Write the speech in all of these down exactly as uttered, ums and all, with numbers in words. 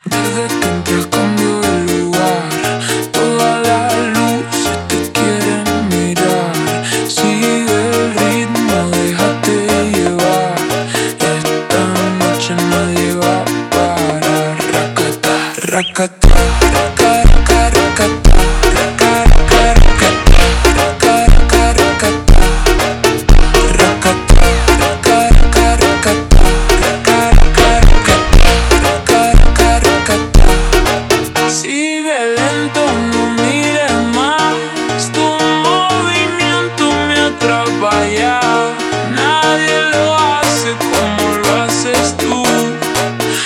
Desde que entras cambio de lugar, toda la luz te quieren mirar. Sigue el ritmo, déjate llevar. Esta noche nadie va a parar. Racata, racata, raca, raca, racata, raca, raca, racata, raca, raca, racata, racata, raca, raca, racata, raca, raca, racata, raca, raca, racata. Sigue lento, no mires más, tu movimiento me atrapa ya. Nadie lo hace como lo haces tú.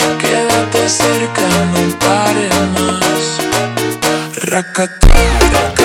Quédate cerca, no pares más. Racata.